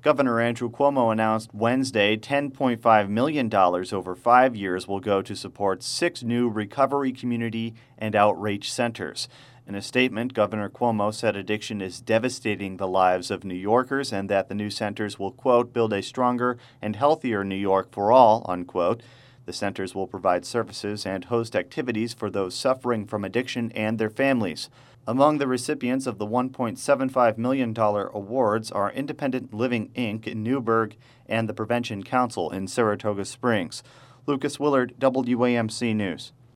Governor Andrew Cuomo announced Wednesday $10.5 million over 5 years will go to support 6 new recovery, community, and outreach centers. In a statement, Governor Cuomo said addiction is devastating the lives of New Yorkers and that the new centers will, quote, build a stronger and healthier New York for all, unquote. The centers will provide services and host activities for those suffering from addiction and their families. Among the recipients of the $1.75 million awards are Independent Living, Inc. in Newburgh and the Prevention Council in Saratoga Springs. Lucas Willard, WAMC News.